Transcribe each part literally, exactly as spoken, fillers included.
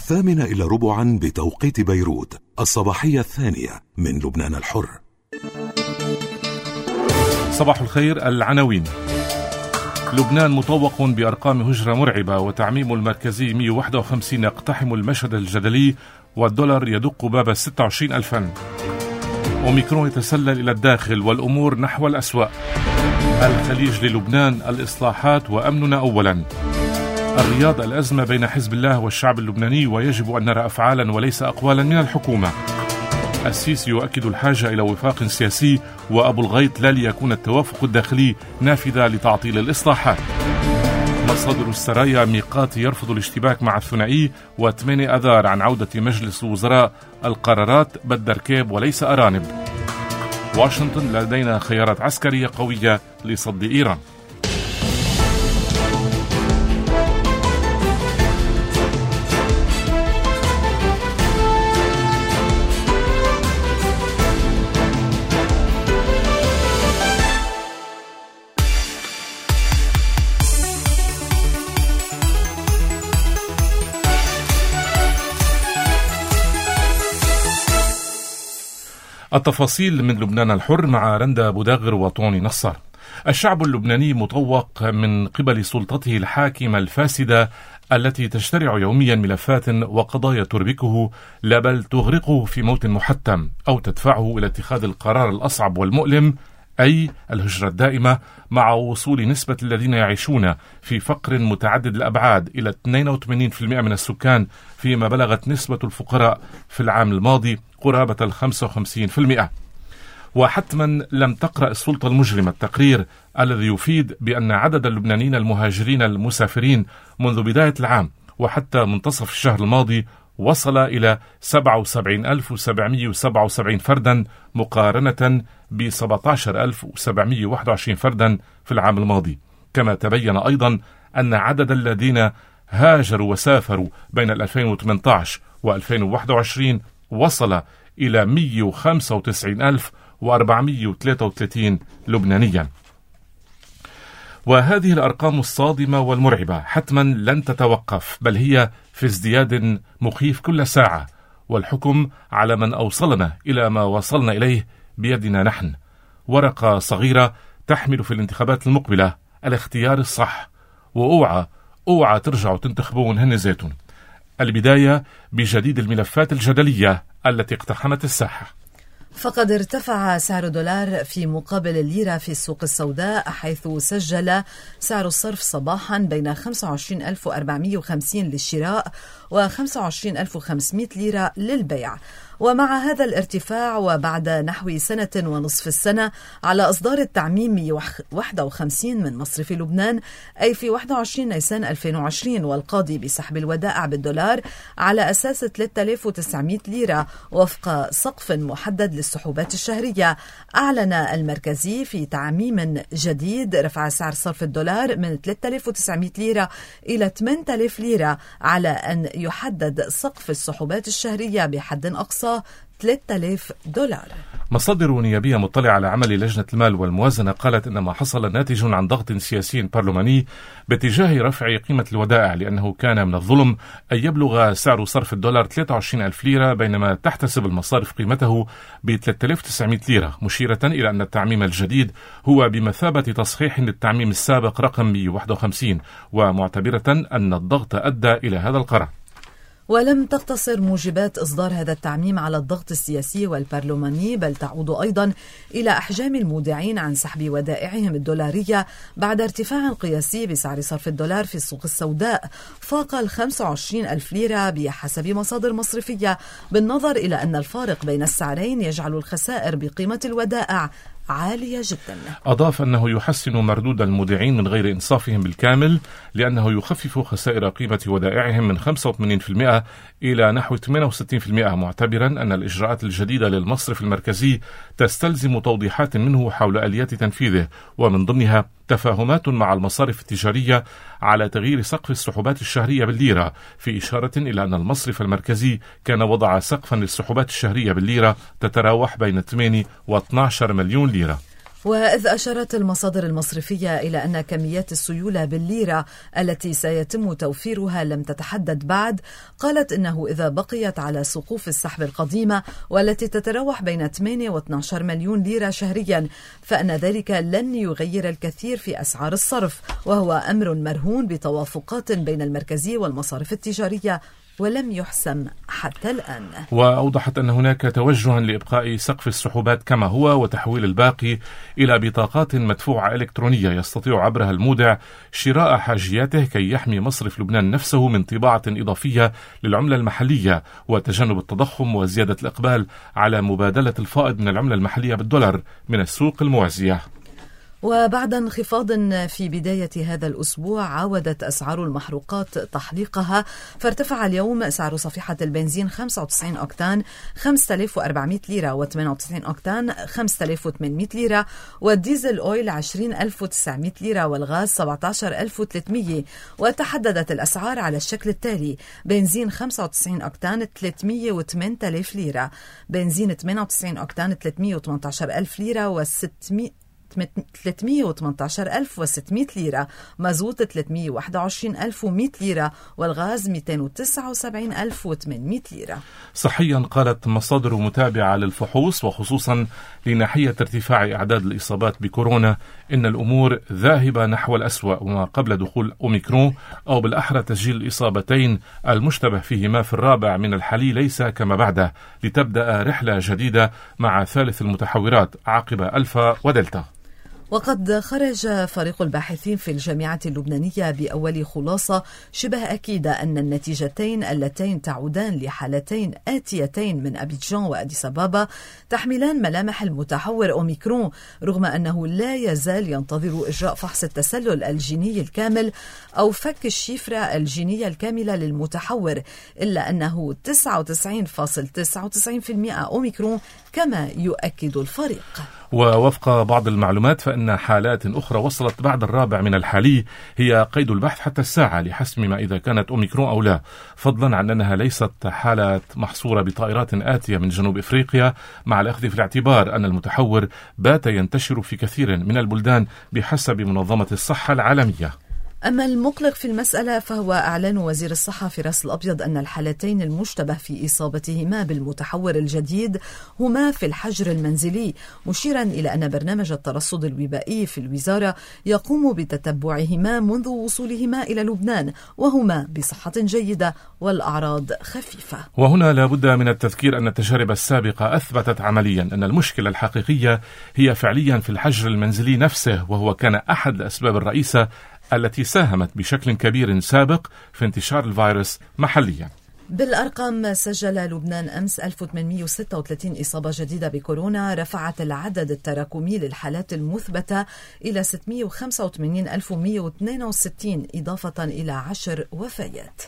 الثامنة إلى ربعا بتوقيت بيروت، الصباحية الثانية من لبنان الحر. صباح الخير. العناوين: لبنان مطوق بأرقام هجرة مرعبة، وتعميم المركزي مئة وواحد وخمسين يقتحم المشهد الجدلي، والدولار يدق باب ستة وعشرين ألفا. أوميكرون يتسلل إلى الداخل والأمور نحو الأسوأ. الخليج للبنان، الإصلاحات وأمننا أولا. الرياض، الأزمة بين حزب الله والشعب اللبناني، ويجب أن نرى أفعالا وليس أقوالا من الحكومة. السيسي يؤكد الحاجة إلى وفاق سياسي، وأبو الغيط لا ليكون التوافق الداخلي نافذة لتعطيل الإصلاحات. مصادر السرايا، ميقاتي يرفض الاشتباك مع الثنائي، وثمانية أذار عن عودة مجلس الوزراء، القرارات بدر كيب وليس أرانب. واشنطن، لدينا خيارات عسكرية قوية لصد إيران. التفاصيل من لبنان الحر مع رندا بوداغر وطوني نصر. الشعب اللبناني مطوق من قبل سلطته الحاكمة الفاسدة التي تشترع يوميا ملفات وقضايا تربكه، لا بل تغرقه في موت محتم أو تدفعه إلى اتخاذ القرار الأصعب والمؤلم، أي الهجرة الدائمة، مع وصول نسبة الذين يعيشون في فقر متعدد الأبعاد إلى اثنين وثمانين بالمئة من السكان، فيما بلغت نسبة الفقراء في العام الماضي قرابة ال خمسة وخمسين بالمئة. وحتما لم تقرأ السلطة المجرمة التقرير الذي يفيد بأن عدد اللبنانيين المهاجرين المسافرين منذ بداية العام وحتى منتصف الشهر الماضي وصل إلى سبعة وسبعين ألف وسبعمئة وسبعة وسبعين فردا، مقارنة ب سبعة عشر ألف وسبعمئة وواحد وعشرين فردا في العام الماضي. كما تبين أيضا أن عدد الذين هاجروا وسافروا بين ألفين وثمانية عشر وألفين وواحد وعشرين وصل إلى مئة وخمسة وتسعين ألف وأربعمئة وثلاثة وثلاثين لبنانيا. وهذه الأرقام الصادمة والمرعبة حتما لن تتوقف، بل هي في ازدياد مخيف كل ساعة، والحكم على من أوصلنا إلى ما وصلنا إليه بيدنا نحن. ورقة صغيرة تحمل في الانتخابات المقبلة الاختيار الصح، وأوعى أوعى ترجعوا تنتخبون هن زيتون. البداية بجديد الملفات الجدلية التي اقتحمت الساحة. فقد ارتفع سعر الدولار في مقابل الليرة في السوق السوداء، حيث سجل سعر الصرف صباحا بين خمسة وعشرين ألف وأربعمئة وخمسين للشراء و خمسة وعشرين ألف وخمسمئة ليرة للبيع. ومع هذا الارتفاع، وبعد نحو سنة ونصف السنة على إصدار التعميم مئة وواحد وخمسين من مصرف لبنان، أي في واحد وعشرين نيسان ألفين وعشرين، والقاضي بسحب الودائع بالدولار على أساس ثلاثة آلاف وتسعمئة ليرة وفق سقف محدد للسحوبات الشهرية، أعلن المركزي في تعميم جديد رفع سعر صرف الدولار من ثلاثة آلاف وتسعمئة ليرة إلى ثمانية آلاف ليرة، على أن يحدد سقف السحوبات الشهرية بحد أقصى ثلاثة آلاف دولار. مصادر نيابية مطلعة على عمل لجنة المال والموازنة قالت إن ما حصل ناتج عن ضغط سياسي برلماني باتجاه رفع قيمة الودائع، لأنه كان من الظلم أن يبلغ سعر صرف الدولار ثلاثة وعشرين ألف ليرة بينما تحتسب المصارف قيمته ب ثلاثة آلاف وتسعمئة ليرة، مشيرة إلى أن التعميم الجديد هو بمثابة تصحيح للتعميم السابق رقم مئة وواحد وخمسين، ومعتبرة أن الضغط أدى إلى هذا القرار. ولم تقتصر موجبات إصدار هذا التعميم على الضغط السياسي والبرلماني، بل تعود أيضا إلى أحجام المودعين عن سحب ودائعهم الدولارية بعد ارتفاع قياسي بسعر صرف الدولار في السوق السوداء فاق ال خمسة وعشرين ألف ليرة بحسب مصادر مصرفية، بالنظر إلى أن الفارق بين السعرين يجعل الخسائر بقيمة الودائع عالية جدا. أضاف أنه يحسن مردود المودعين من غير إنصافهم بالكامل، لأنه يخفف خسائر قيمة ودائعهم من خمسة وثمانين بالمئة إلى نحو ثمانية وستين بالمئة، معتبرا أن الإجراءات الجديدة للمصرف المركزي تستلزم توضيحات منه حول آليات تنفيذه، ومن ضمنها تفاهمات مع المصارف التجارية على تغيير سقف السحوبات الشهرية بالليرة، في إشارة إلى أن المصرف المركزي كان وضع سقفا للسحوبات الشهرية بالليرة تتراوح بين ثمانية واثني عشر مليون ليرة. وإذ أشارت المصادر المصرفية إلى أن كميات السيولة بالليرة التي سيتم توفيرها لم تتحدد بعد، قالت إنه إذا بقيت على سقوف السحب القديمة والتي تتراوح بين ثمانية واثني عشر مليون ليرة شهريا، فإن ذلك لن يغير الكثير في أسعار الصرف، وهو أمر مرهون بتوافقات بين المركزية والمصارف التجارية ولم يحسم حتى الآن. وأوضحت أن هناك توجها لإبقاء سقف السحوبات كما هو وتحويل الباقي إلى بطاقات مدفوعة إلكترونية يستطيع عبرها المودع شراء حاجياته كي يحمي مصرف لبنان نفسه من طباعة إضافية للعملة المحلية وتجنب التضخم وزيادة الإقبال على مبادلة الفائض من العملة المحلية بالدولار من السوق الموازية. وبعد انخفاض في بداية هذا الأسبوع عاودت أسعار المحروقات تحليقها، فارتفع اليوم سعر صفيحة البنزين خمسة وتسعين أوكتان خمسة آلاف وأربعمائة ليرة وثمانية وتسعين أوكتان خمسة آلاف وثمانمائة ليرة، والديزل أويل عشرين ألف وتسعمائة ليرة، والغاز سبعة عشر ألف وثلاثمائة. وتحددت الأسعار على الشكل التالي: بنزين خمسة وتسعين أوكتان ثلاثمائة وثمانية آلاف ليرة، بنزين ثمانية وتسعين أوكتان ثلاثمائة وثمانية عشر ألف ليرة و600 ثلاثمائة وثمانية عشر ألف وستمائة ليرة، مازوت ثلاثمائة وواحد وعشرين ألف ومائة ليرة، والغاز مئتين وتسعة وسبعين ألف وثمانمائة ليرة. صحيا قالت مصادر متابعة للفحوص وخصوصا لناحية ارتفاع أعداد الإصابات بكورونا إن الأمور ذاهبة نحو الأسوأ، وما قبل دخول أوميكرون أو بالأحرى تسجيل الإصابتين المشتبه فيهما في الرابع من الحالي ليس كما بعده، لتبدأ رحلة جديدة مع ثالث المتحورات عقب ألفا ودلتا. وقد خرج فريق الباحثين في الجامعة اللبنانية بأول خلاصة شبه أكيدة أن النتيجتين اللتين تعودان لحالتين آتيتين من أبيجان وأديس أبابا تحملان ملامح المتحور أوميكرون، رغم أنه لا يزال ينتظر إجراء فحص التسلل الجيني الكامل أو فك الشفرة الجينية الكاملة للمتحور، إلا أنه تسعة وتسعين فاصلة تسعة وتسعين بالمئة أوميكرون كما يؤكد الفريق. ووفق بعض المعلومات فإن حالات أخرى وصلت بعد الرابع من الحالي هي قيد البحث حتى الساعة لحسم ما إذا كانت أوميكرون أو لا، فضلا عن أنها ليست حالات محصورة بطائرات آتية من جنوب إفريقيا، مع الأخذ في الاعتبار أن المتحور بات ينتشر في كثير من البلدان بحسب منظمة الصحة العالمية. أما المقلق في المسألة فهو إعلان وزير الصحة في رأس الأبيض أن الحالتين المشتبه في إصابتهما بالمتحور الجديد هما في الحجر المنزلي، مشيرا إلى أن برنامج الترصد الوبائي في الوزارة يقوم بتتبعهما منذ وصولهما إلى لبنان، وهما بصحة جيدة والأعراض خفيفة. وهنا لابد من التذكير أن التجارب السابقة أثبتت عمليا أن المشكلة الحقيقية هي فعليا في الحجر المنزلي نفسه، وهو كان أحد الأسباب الرئيسة التي ساهمت بشكل كبير سابق في انتشار الفيروس محليا. بالأرقام، سجل لبنان أمس ألف وثمانمائة وستة وثلاثين إصابة جديدة بكورونا، رفعت العدد التراكمي للحالات المثبتة إلى ستمائة وخمسة وثمانين ألف ومائة واثنين وستين، إضافة إلى عشر وفيات.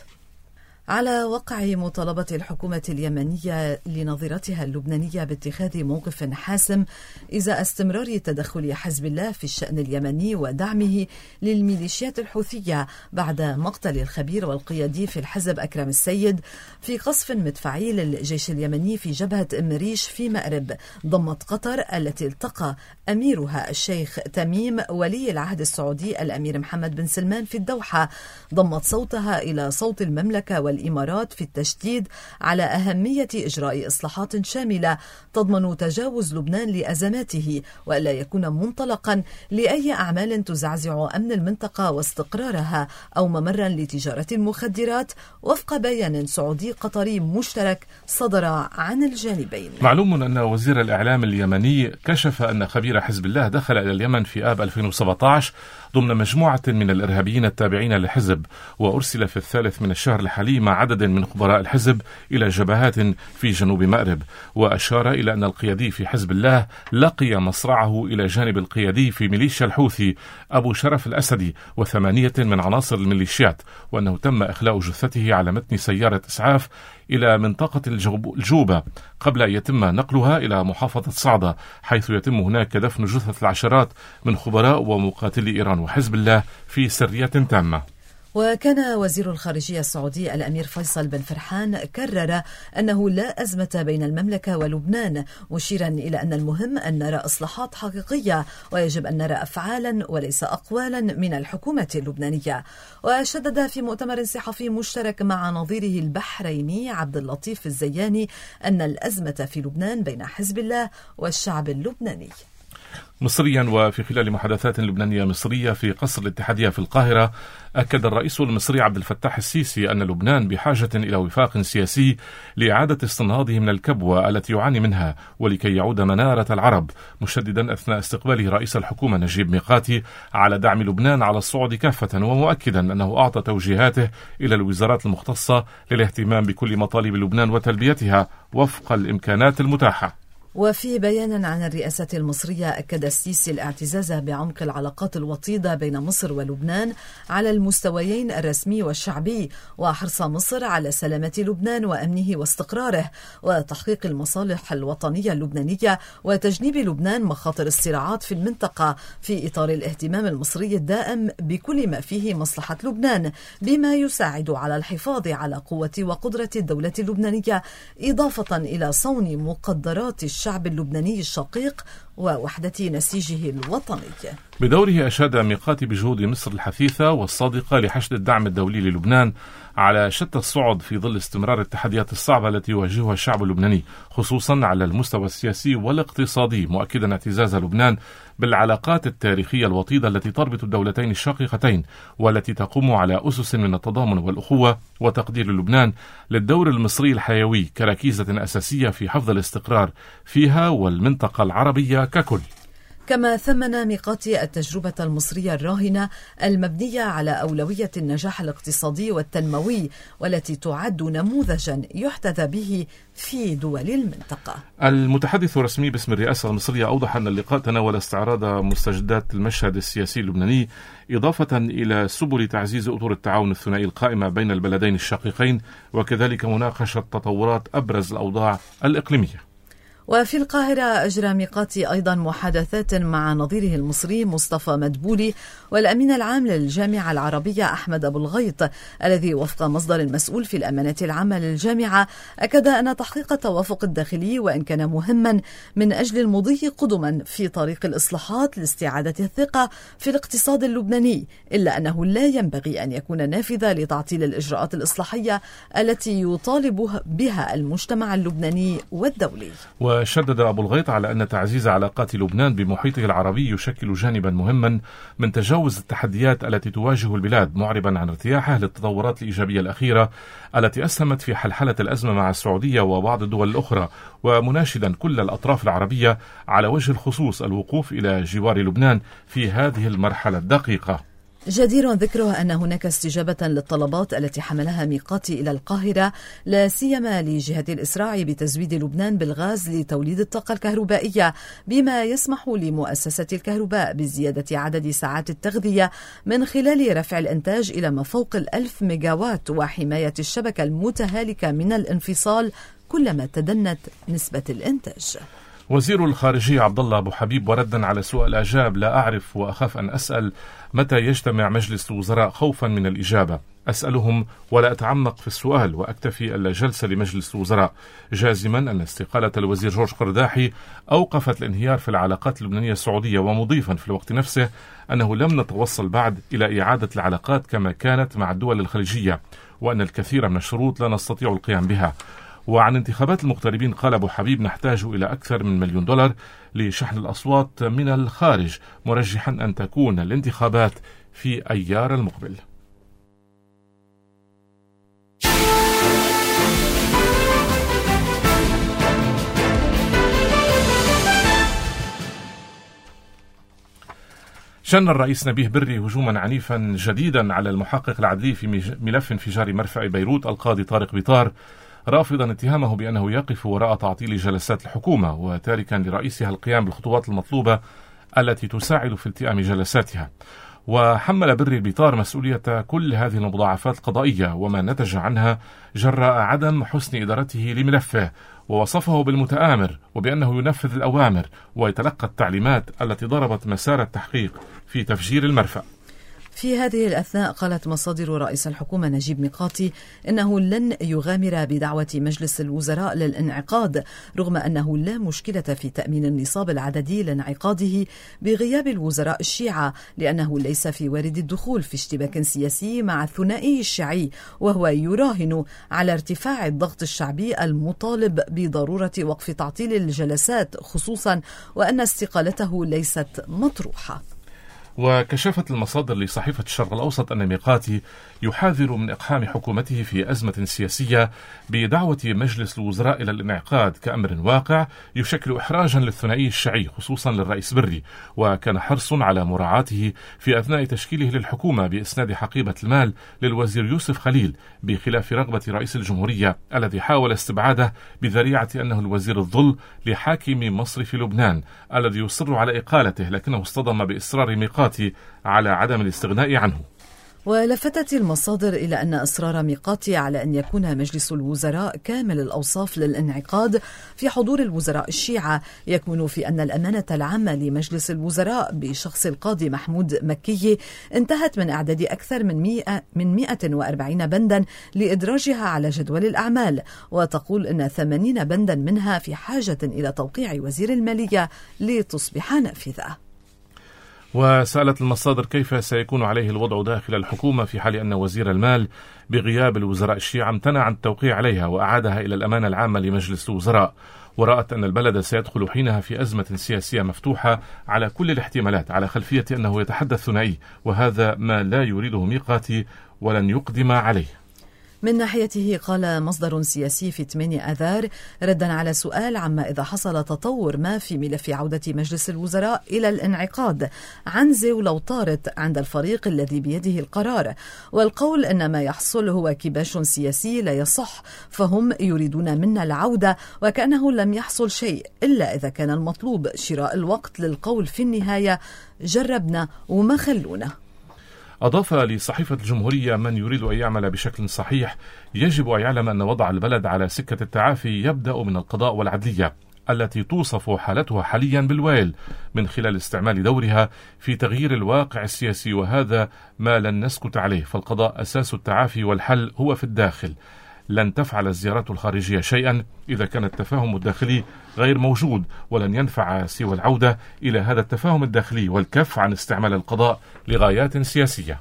على وقع مطالبة الحكومة اليمنية لنظيرتها اللبنانية باتخاذ موقف حاسم إزاء استمرار تدخل حزب الله في الشأن اليمني ودعمه للميليشيات الحوثية بعد مقتل الخبير والقيادي في الحزب أكرم السيد في قصف مدفعي للجيش اليمني في جبهة إمريش في مأرب، ضمت قطر التي التقى أميرها الشيخ تميم ولي العهد السعودي الأمير محمد بن سلمان في الدوحة، ضمت صوتها إلى صوت المملكة والإمارات في التشديد على أهمية إجراء إصلاحات شاملة تضمن تجاوز لبنان لأزماته، وألا يكون منطلقا لأي أعمال تزعزع أمن المنطقة واستقرارها أو ممرا لتجارة المخدرات، وفق بيان سعودي قطري مشترك صدر عن الجانبين. معلوم أن وزير الإعلام اليمني كشف أن خبير حزب الله دخل إلى اليمن في آب ألفين وسبعة عشر ضمن مجموعة من الإرهابيين التابعين للحزب، وأرسل في الثالث من الشهر الحالي مع عدد من خبراء الحزب إلى جبهات في جنوب مأرب، وأشار إلى أن القيادي في حزب الله لقي مصرعه إلى جانب القيادي في ميليشيا الحوثي أبو شرف الأسدي وثمانية من عناصر الميليشيات، وأنه تم إخلاء جثته على متن سيارة إسعاف إلى منطقة الجوبة قبل أن يتم نقلها إلى محافظة صعدة، حيث يتم هناك دفن جثث العشرات من خبراء ومقاتلي إيران وحزب الله في سرية تامة. وكان وزير الخارجية السعودي الأمير فيصل بن فرحان كرر أنه لا أزمة بين المملكة ولبنان، مشيرا إلى أن المهم أن نرى إصلاحات حقيقية ويجب أن نرى أفعالا وليس أقوالا من الحكومة اللبنانية. وشدد في مؤتمر صحفي مشترك مع نظيره البحريني عبد اللطيف الزياني أن الأزمة في لبنان بين حزب الله والشعب اللبناني. مصريا، وفي خلال محادثات لبنانية مصرية في قصر الاتحادية في القاهرة، أكد الرئيس المصري عبد الفتاح السيسي أن لبنان بحاجة إلى وفاق سياسي لإعادة استنهاضه من الكبوة التي يعاني منها ولكي يعود منارة العرب، مشددا أثناء استقباله رئيس الحكومة نجيب ميقاتي على دعم لبنان على الصعود كافة، ومؤكدا أنه أعطى توجيهاته إلى الوزارات المختصة للاهتمام بكل مطالب لبنان وتلبيتها وفق الإمكانات المتاحة. وفي بيان عن الرئاسة المصرية، أكد السيسي الاعتزاز بعمق العلاقات الوطيدة بين مصر ولبنان على المستويين الرسمي والشعبي، وحرص مصر على سلامة لبنان وأمنه واستقراره وتحقيق المصالح الوطنية اللبنانية وتجنيب لبنان مخاطر الصراعات في المنطقة، في إطار الاهتمام المصري الدائم بكل ما فيه مصلحة لبنان، بما يساعد على الحفاظ على قوة وقدرة الدولة اللبنانية، إضافة إلى صون مقدرات الشعب اللبناني الشقيق ووحدة نسيجه الوطني. بدوره أشاد ميقاتي بجهود مصر الحثيثة والصادقة لحشد الدعم الدولي للبنان على شتى الصعد في ظل استمرار التحديات الصعبة التي يواجهها الشعب اللبناني، خصوصا على المستوى السياسي والاقتصادي، مؤكدا اعتزاز لبنان بالعلاقات التاريخية الوطيدة التي تربط الدولتين الشقيقتين والتي تقوم على أسس من التضامن والأخوة، وتقدير لبنان للدور المصري الحيوي كركيزة أساسية في حفظ الاستقرار فيها والمنطقة العربية ككل. كما ثمن ميقاتي التجربة المصرية الراهنة المبنية على أولوية النجاح الاقتصادي والتنموي، والتي تعد نموذجا يحتذى به في دول المنطقة. المتحدث الرسمي باسم الرئاسة المصرية أوضح أن اللقاء تناول استعراض مستجدات المشهد السياسي اللبناني، إضافة إلى سبل تعزيز أطر التعاون الثنائي القائمة بين البلدين الشقيقين، وكذلك مناقشة تطورات أبرز الأوضاع الإقليمية. وفي القاهرة أجرى ميقاتي أيضا محادثات مع نظيره المصري مصطفى مدبولي والأمين العام للجامعة العربية أحمد أبو الغيط، الذي وفق مصدر مسؤول في الأمانة العامة للجامعة أكد أن تحقيق التوافق الداخلي وإن كان مهما من أجل المضي قدما في طريق الإصلاحات لاستعادة الثقة في الاقتصاد اللبناني، إلا أنه لا ينبغي أن يكون نافذة لتعطيل الإجراءات الإصلاحية التي يطالب بها المجتمع اللبناني والدولي. وشدد أبو الغيط على أن تعزيز علاقات لبنان بمحيطه العربي يشكل جانبا مهما من تجاوز التحديات التي تواجه البلاد، معربا عن ارتياحه للتطورات الإيجابية الأخيرة التي أسهمت في حلحلة الأزمة مع السعودية وبعض الدول الأخرى، ومناشدا كل الأطراف العربية على وجه الخصوص الوقوف إلى جوار لبنان في هذه المرحلة الدقيقة. جدير ذكره أن هناك استجابة للطلبات التي حملها ميقاتي إلى القاهرة، لا سيما لجهة الإسراع بتزويد لبنان بالغاز لتوليد الطاقة الكهربائية، بما يسمح لمؤسسة الكهرباء بزيادة عدد ساعات التغذية من خلال رفع الإنتاج إلى ما فوق الألف ميجاوات، وحماية الشبكة المتهالكة من الانفصال كلما تدنت نسبة الإنتاج. وزير الخارجية عبد الله أبو حبيب، وردا على سؤال أجاب: لا أعرف وأخاف أن أسأل متى يجتمع مجلس الوزراء خوفا من الإجابة. أسألهم ولا أتعمق في السؤال وأكتفي ألا جلسة لمجلس الوزراء، جازما أن استقالة الوزير جورج قرداحي أوقفت الانهيار في العلاقات اللبنانية السعودية، ومضيفا في الوقت نفسه أنه لم نتوصل بعد إلى إعادة العلاقات كما كانت مع الدول الخليجية، وأن الكثير من الشروط لا نستطيع القيام بها. وعن انتخابات المغتربين قال أبو حبيب: نحتاج إلى أكثر من مليون دولار لشحن الأصوات من الخارج، مرجحا أن تكون الانتخابات في أيار المقبل. شن الرئيس نبيه بري هجوما عنيفا جديدا على المحقق العدلي في ملف انفجار مرفأ بيروت القاضي طارق بيطار، رافضا اتهامه بأنه يقف وراء تعطيل جلسات الحكومة، وتاركا لرئيسها القيام بالخطوات المطلوبة التي تساعد في التئام جلساتها. وحمل بري البيطار مسؤولية كل هذه المضاعفات القضائية وما نتج عنها جراء عدم حسن إدارته لملفه، ووصفه بالمتآمر وبأنه ينفذ الأوامر ويتلقى التعليمات التي ضربت مسار التحقيق في تفجير المرفأ. في هذه الأثناء قالت مصادر رئيس الحكومة نجيب ميقاتي إنه لن يغامر بدعوة مجلس الوزراء للانعقاد، رغم أنه لا مشكلة في تأمين النصاب العددي لانعقاده بغياب الوزراء الشيعة، لأنه ليس في وارد الدخول في اشتباك سياسي مع الثنائي الشيعي، وهو يراهن على ارتفاع الضغط الشعبي المطالب بضرورة وقف تعطيل الجلسات، خصوصا وأن استقالته ليست مطروحة. وكشفت المصادر لصحيفة الشرق الأوسط أن ميقاتي يحاذر من إقحام حكومته في أزمة سياسية بدعوة مجلس الوزراء إلى الانعقاد كأمر واقع يشكل إحراجا للثنائي الشيعي خصوصا للرئيس بري، وكان حرص على مراعاته في أثناء تشكيله للحكومة بإسناد حقيبة المال للوزير يوسف خليل، بخلاف رغبة رئيس الجمهورية الذي حاول استبعاده بذريعة أنه الوزير الظل لحاكم مصرف لبنان الذي يصر على إقالته، لكنه اصطدم بإصرار ميقاتي على عدم الاستغناء عنه. ولفتت المصادر إلى أن إصرار ميقاتي على أن يكون مجلس الوزراء كامل الأوصاف للانعقاد في حضور الوزراء الشيعة يكمن في أن الأمانة العامة لمجلس الوزراء بشخص القاضي محمود مكي انتهت من إعداد أكثر من مئة من مئة وأربعين بندا لإدراجها على جدول الأعمال، وتقول أن ثمانين بندا منها في حاجة إلى توقيع وزير المالية لتصبح نافذة. وسألت المصادر كيف سيكون عليه الوضع داخل الحكومة في حال أن وزير المال بغياب الوزراء الشيعة امتنع عن التوقيع عليها وأعادها إلى الأمانة العامة لمجلس الوزراء، ورأت أن البلد سيدخل حينها في أزمة سياسية مفتوحة على كل الاحتمالات على خلفية أنه يتحدث ثنائي، وهذا ما لا يريده ميقاتي ولن يقدم عليه. من ناحيته قال مصدر سياسي في ثمانية آذار ردا على سؤال عما إذا حصل تطور ما في ملف عودة مجلس الوزراء إلى الانعقاد، عنزة ولو طارت عند الفريق الذي بيده القرار، والقول أن ما يحصل هو كباش سياسي لا يصح، فهم يريدون منا العودة وكأنه لم يحصل شيء إلا إذا كان المطلوب شراء الوقت للقول في النهاية جربنا وما خلونا. أضاف لصحيفة الجمهورية من يريد أن يعمل بشكل صحيح يجب أن يعلم أن وضع البلد على سكة التعافي يبدأ من القضاء والعدلية التي توصف حالتها حاليا بالويل من خلال استعمال دورها في تغيير الواقع السياسي، وهذا ما لن نسكت عليه، فالقضاء أساس التعافي والحل هو في الداخل. لن تفعل الزيارات الخارجية شيئا إذا كان التفاهم الداخلي غير موجود، ولن ينفع سوى العودة إلى هذا التفاهم الداخلي والكف عن استعمال القضاء لغايات سياسية.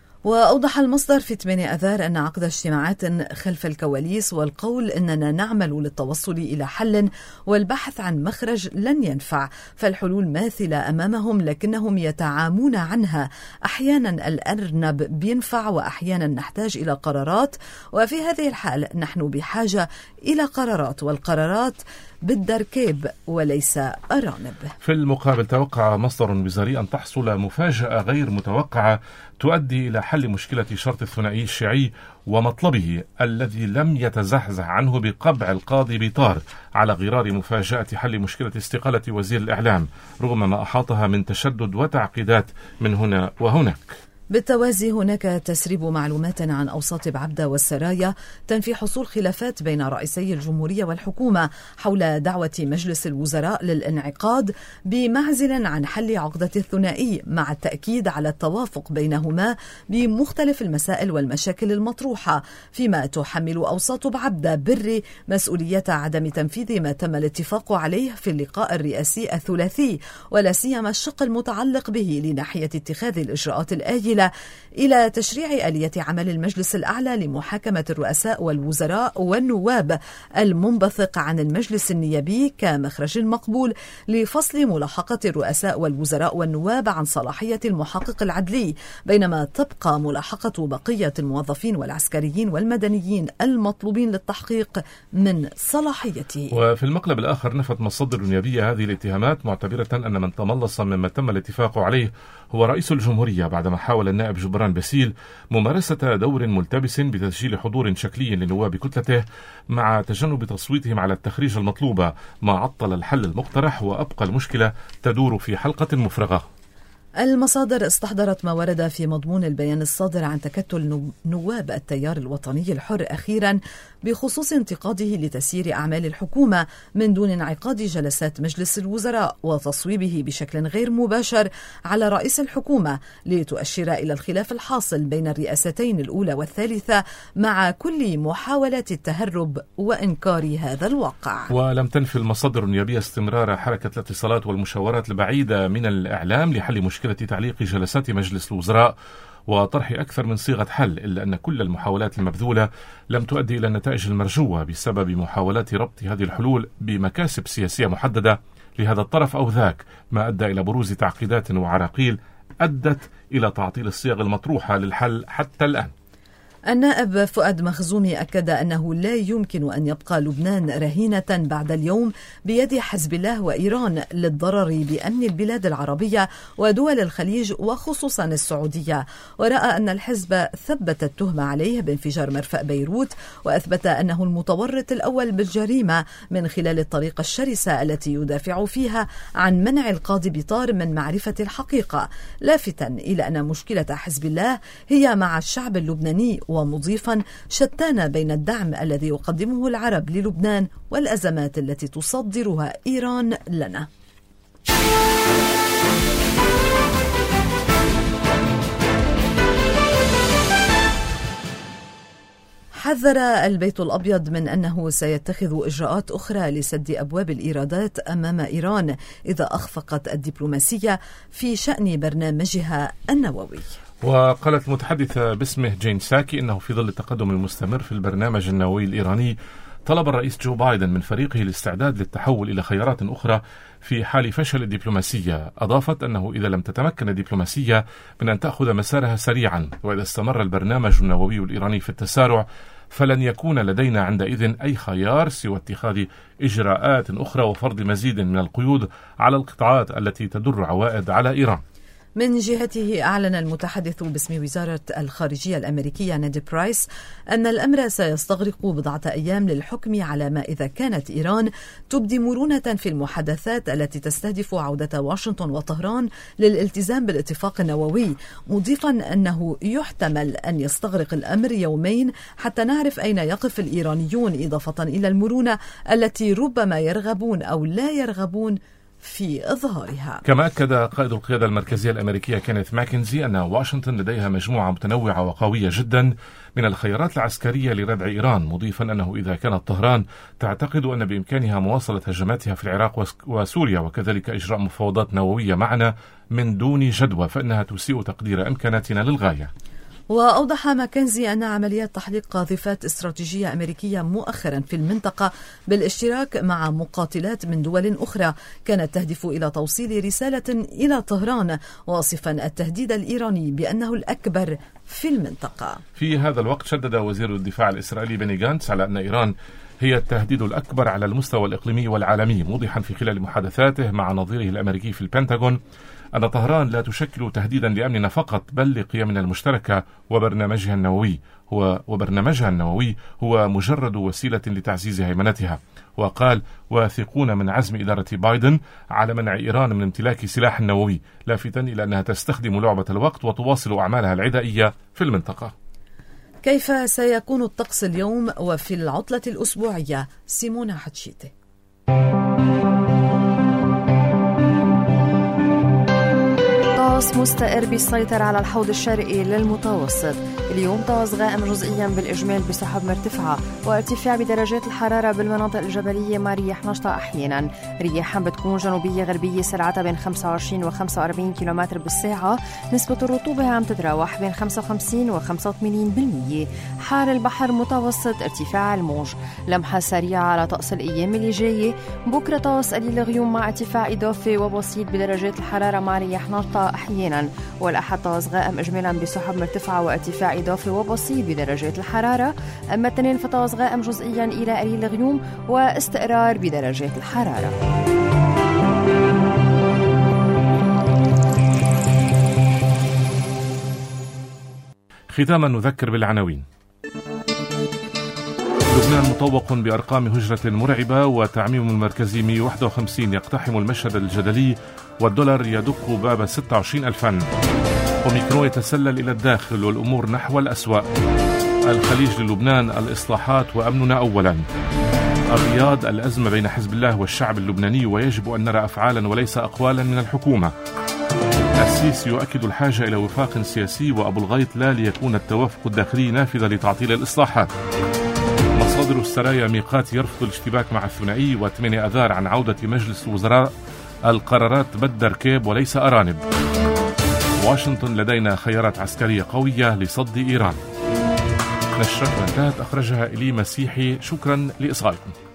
وأوضح المصدر في ثمانية آذار أن عقد اجتماعات خلف الكواليس والقول أننا نعمل للتوصل إلى حل والبحث عن مخرج لن ينفع، فالحلول ماثلة أمامهم لكنهم يتعامون عنها، أحيانا الأرنب بينفع وأحيانا نحتاج إلى قرارات، وفي هذه الحال نحن بحاجة إلى قرارات، والقرارات بالدركيب وليس أرانب. في المقابل توقع مصدر وزاري أن تحصل مفاجأة غير متوقعة تؤدي إلى حل مشكلة شرط الثنائي الشيعي ومطلبه الذي لم يتزحزح عنه بقبع القاضي بيطار على غرار مفاجأة حل مشكلة استقالة وزير الإعلام رغم ما أحاطها من تشدد وتعقيدات من هنا وهناك. بالتوازي هناك تسريب معلومات عن أوساط بعبدة والسرايا تنفي حصول خلافات بين رئيسي الجمهورية والحكومة حول دعوة مجلس الوزراء للانعقاد بمعزل عن حل عقدة الثنائي، مع التأكيد على التوافق بينهما بمختلف المسائل والمشاكل المطروحة، فيما تحمل أوساط بعبدة بري مسؤولية عدم تنفيذ ما تم الاتفاق عليه في اللقاء الرئاسي الثلاثي، ولا سيما الشق المتعلق به لناحية اتخاذ الإجراءات الآجلة إلى تشريع آلية عمل المجلس الأعلى لمحاكمة الرؤساء والوزراء والنواب المنبثق عن المجلس النيابي كمخرج مقبول لفصل ملاحقة الرؤساء والوزراء والنواب عن صلاحية المحقق العدلي، بينما تبقى ملاحقة بقية الموظفين والعسكريين والمدنيين المطلوبين للتحقيق من صلاحيته. وفي المقلب الآخر نفت مصادر نيابية هذه الاتهامات معتبرة أن من تملص مما تم الاتفاق عليه هو رئيس الجمهورية بعدما حاول النائب جبران باسيل ممارسة دور ملتبس بتسجيل حضور شكلي لنواب كتلته مع تجنب تصويتهم على التخريج المطلوبة، ما عطل الحل المقترح وأبقى المشكلة تدور في حلقة مفرغة. المصادر استحضرت ما ورد في مضمون البيان الصادر عن تكتل نواب التيار الوطني الحر أخيرا بخصوص انتقاده لتسيير أعمال الحكومة من دون انعقاد جلسات مجلس الوزراء وتصويبه بشكل غير مباشر على رئيس الحكومة لتؤشر إلى الخلاف الحاصل بين الرئاستين الأولى والثالثة مع كل محاولات التهرب وإنكار هذا الواقع. ولم تنفي المصادر النيابية استمرار حركة الاتصالات والمشاورات البعيدة من الإعلام لحل مشكلة تعليق جلسات مجلس الوزراء وطرح أكثر من صيغة حل، إلا أن كل المحاولات المبذولة لم تؤدي إلى النتائج المرجوة بسبب محاولات ربط هذه الحلول بمكاسب سياسية محددة لهذا الطرف أو ذاك، ما أدى إلى بروز تعقيدات وعراقيل أدت إلى تعطيل الصيغ المطروحة للحل حتى الآن. النائب فؤاد مخزومي أكد أنه لا يمكن أن يبقى لبنان رهينة بعد اليوم بيد حزب الله وإيران للضرر بأمن البلاد العربية ودول الخليج وخصوصا السعودية، ورأى أن الحزب ثبت التهمة عليه بانفجار مرفأ بيروت وأثبت أنه المتورط الأول بالجريمة من خلال الطريقة الشرسة التي يدافع فيها عن منع القاضي بطار من معرفة الحقيقة، لافتا إلى أن مشكلة حزب الله هي مع الشعب اللبناني، ومضيفا شتان بين الدعم الذي يقدمه العرب للبنان والأزمات التي تصدرها إيران لنا. حذر البيت الأبيض من أنه سيتخذ إجراءات أخرى لسد أبواب الإيرادات أمام إيران إذا أخفقت الدبلوماسية في شأن برنامجها النووي. وقالت المتحدثة باسمه جين ساكي إنه في ظل التقدم المستمر في البرنامج النووي الإيراني طلب الرئيس جو بايدن من فريقه الاستعداد للتحول إلى خيارات أخرى في حال فشل الدبلوماسية. أضافت أنه إذا لم تتمكن الدبلوماسية من أن تأخذ مسارها سريعا وإذا استمر البرنامج النووي الإيراني في التسارع فلن يكون لدينا عندئذ أي خيار سوى اتخاذ إجراءات أخرى وفرض مزيد من القيود على القطاعات التي تدر عوائد على إيران. من جهته أعلن المتحدث باسم وزارة الخارجية الأمريكية نيد برايس أن الأمر سيستغرق بضعة أيام للحكم على ما إذا كانت إيران تبدي مرونة في المحادثات التي تستهدف عودة واشنطن وطهران للالتزام بالاتفاق النووي، مضيفا أنه يحتمل أن يستغرق الأمر يومين حتى نعرف أين يقف الإيرانيون، إضافة إلى المرونة التي ربما يرغبون أو لا يرغبون في إظهارها. كما أكد قائد القيادة المركزية الأمريكية كينيث ماكنزي أن واشنطن لديها مجموعة متنوعة وقوية جدا من الخيارات العسكرية لردع إيران، مضيفا أنه إذا كانت طهران تعتقد أن بإمكانها مواصلة هجماتها في العراق وسوريا وكذلك إجراء مفاوضات نووية معنا من دون جدوى فإنها تسيء تقدير إمكاناتنا للغاية. وأوضح ماكنزي أن عمليات تحليق قاذفات استراتيجية أمريكية مؤخرا في المنطقة بالاشتراك مع مقاتلات من دول أخرى كانت تهدف إلى توصيل رسالة إلى طهران، واصفا التهديد الإيراني بأنه الأكبر في المنطقة. في هذا الوقت شدد وزير الدفاع الإسرائيلي بني غانتس على أن إيران هي التهديد الأكبر على المستوى الإقليمي والعالمي، موضحا في خلال محادثاته مع نظيره الأمريكي في البنتاغون أن طهران لا تشكل تهديدا لأمننا فقط بل لقيمنا المشتركة وبرنامجها النووي هو وبرنامجها النووي هو مجرد وسيلة لتعزيز هيمنتها. وقال: واثقون من عزم إدارة بايدن على منع إيران من امتلاك سلاح نووي، لافتا إلى أنها تستخدم لعبة الوقت وتواصل أعمالها العدائية في المنطقة. كيف سيكون الطقس اليوم وفي العطلة الأسبوعية؟ سيمونا حتشيتي. طقس مستقر بيسيطر على الحوض الشرقي للمتوسط. اليوم طقس غائم جزئيا بالإجمال بسحب مرتفعة وارتفاع بدرجات الحرارة بالمناطق الجبلية مع رياح نشطة أحيانا. رياح بتكون جنوبية غربية سرعتها بين خمسة وعشرين و خمسة وأربعين كيلومتر بالساعة. نسبة الرطوبة عم تتراوح بين خمسة وخمسين و خمسة وثمانين بالمية. حار البحر متوسط ارتفاع الموج. لمحة سريعة على طقس الأيام اللي جاية. بكرة طقس قليل غيوم مع ارتفاع إضافي وبسيط بدرجات الحرارة مع رياح نشطة أحيانا. والأحد طقس غائم إجمالا بسحب مرتفعة وارتفاع إضافي وبسيط بدرجات الحرارة. أما الاثنين فطقس غائم جزئيا إلى قليل غيوم واستقرار بدرجات الحرارة. ختاما نذكر بالعناوين. لبنان مطوق بأرقام هجرة مرعبة، وتعميم المركزي مئة وواحد وخمسين يقتحم المشهد الجدلي والدولار يدق باب ستة وعشرين ألفا. أوميكرون يتسلل إلى الداخل والأمور نحو الأسوأ. الخليج للبنان، الإصلاحات وأمننا أولا. الرياض، الأزمة بين حزب الله والشعب اللبناني ويجب أن نرى أفعالا وليس أقوالا من الحكومة. السيسي يؤكد الحاجة إلى وفاق سياسي وأبو الغيط لا ليكون التوافق الداخلي نافذة لتعطيل الإصلاحات. مصادر السرايا ميقات يرفض الاشتباك مع الثنائي، وثمانية أذار عن عودة مجلس الوزراء. القرارات بد ركيب وليس أرانب. واشنطن، لدينا خيارات عسكرية قوية لصد إيران. نشرتنا انتهت، أخرجها إلي مسيحي. شكرا لإصغائكم.